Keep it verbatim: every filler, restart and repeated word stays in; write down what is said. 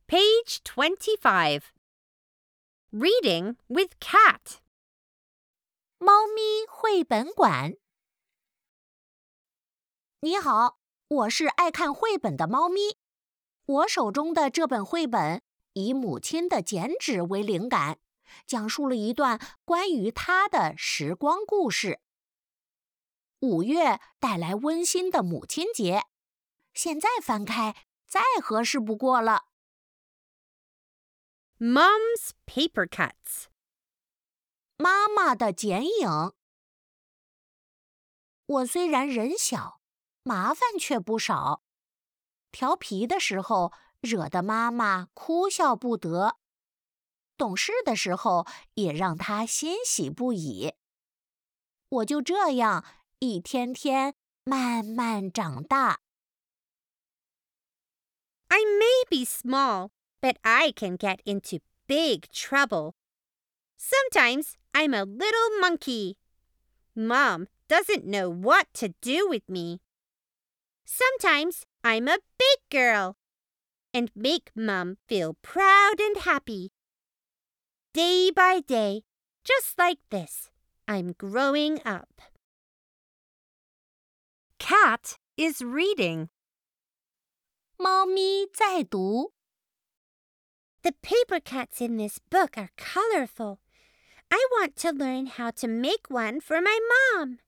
Page twenty-five. Reading with Cat. 猫咪绘本馆。你好，我是爱看绘本的猫咪。我手中的这本绘本以母亲的剪纸为灵感，讲述了一段关于她的时光故事。五月带来温馨的母亲节，现在翻开再合适不过了。 Mom's paper cuts. 妈妈的剪影。我虽然人小，麻烦却不少。调皮的时候，惹得妈妈哭笑不得；懂事的时候，也让她欣喜不已。我就这样一天天慢慢长大。 I may be small, but I can get into big trouble. Sometimes I'm a little monkey. Mom doesn't know what to do with me. Sometimes I'm a big girl and make Mom feel proud and happy. Day by day, just like this, I'm growing up. Cat is reading. 猫咪在读。 The paper cuts in this book are colorful. I want to learn how to make one for my mom.